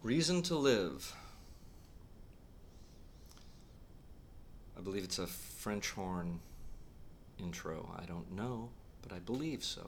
Reason to Live. I believe it's a French horn intro. I don't know, but I believe so.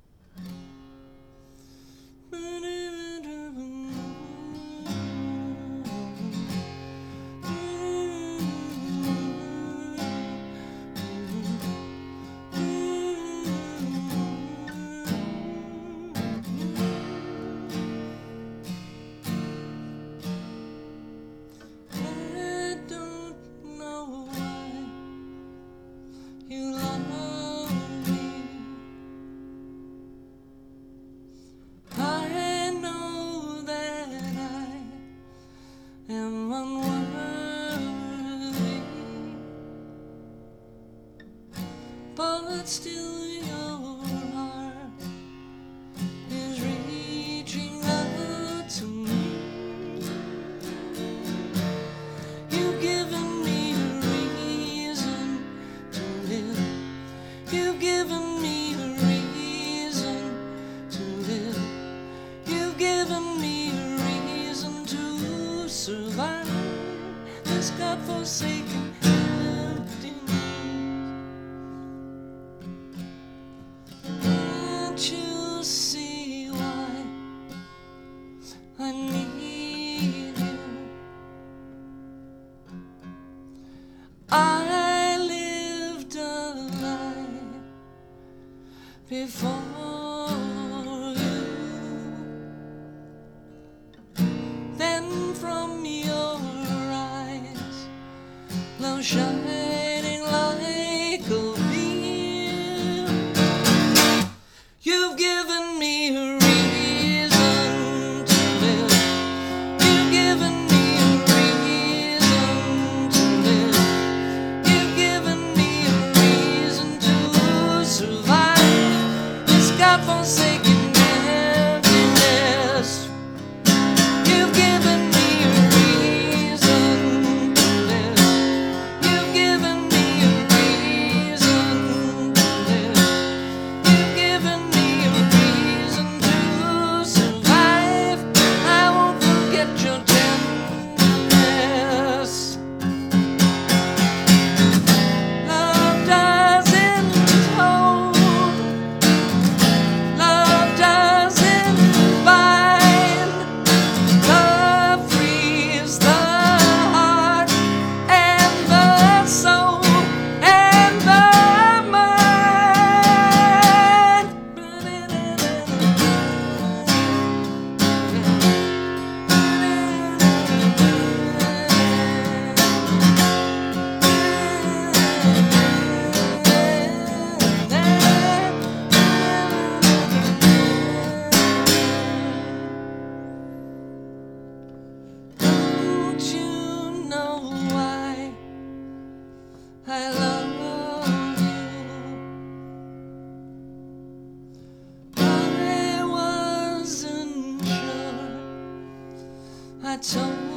But still your heart is reaching out to me. You've given me a reason to live. You've given me a reason to live. You've given me a reason to survive this godforsaken emptiness. You see why I need you. I lived a life before you. Then from your eyes, love shining like a you've given me a reason to live. You've given me a reason to live. You've given me a reason to survive this godforsaken emptiness. You've given me a reason to live. You've given me a reason to live. You've given I love you. I wasn't sure. I told